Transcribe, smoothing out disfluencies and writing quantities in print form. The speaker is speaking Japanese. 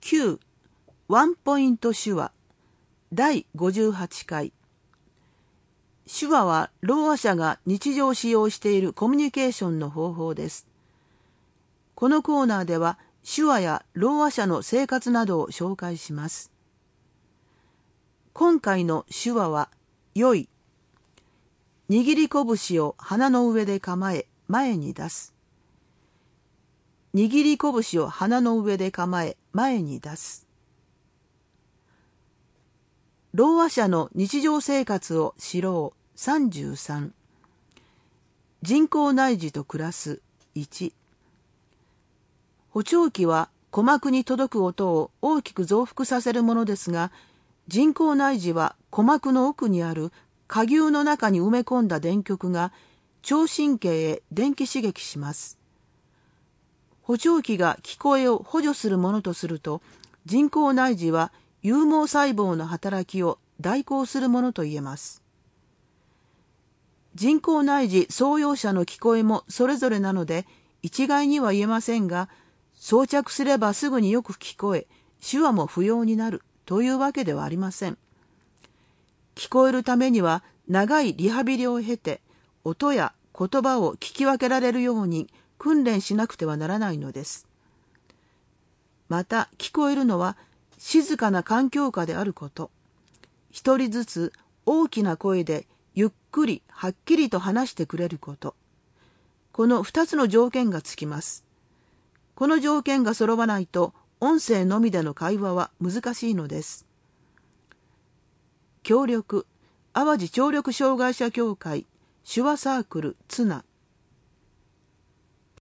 9ワンポイント手話第58回。手話はろうあ者が日常使用しているコミュニケーションの方法です。このコーナーでは手話やろうあ者の生活などを紹介します。今回の手話はよい。握り拳を鼻の上で構え前に出す。握り拳を鼻の上で構え前に出す。ろうあ者の日常生活を知ろう33。人工内耳と暮らす1。補聴器は鼓膜に届く音を大きく増幅させるものですが、人工内耳は鼓膜の奥にある蝸牛の中に埋め込んだ電極が聴神経へ電気刺激します。補聴器が聞こえを補助するものとすると、人工内耳は有毛細胞の働きを代行するものと言えます。人工内耳装用者の聞こえもそれぞれなので一概には言えませんが、装着すればすぐによく聞こえ、手話も不要になるというわけではありません。聞こえるためには長いリハビリを経て、音や言葉を聞き分けられるように訓練しなくてはならないのです。また聞こえるのは静かな環境下であること、一人ずつ大きな声でゆっくりはっきりと話してくれること、この2つの条件がつきます。この条件が揃わないと音声のみでの会話は難しいのです。協力、淡路聴力障害者協会手話サークルツナ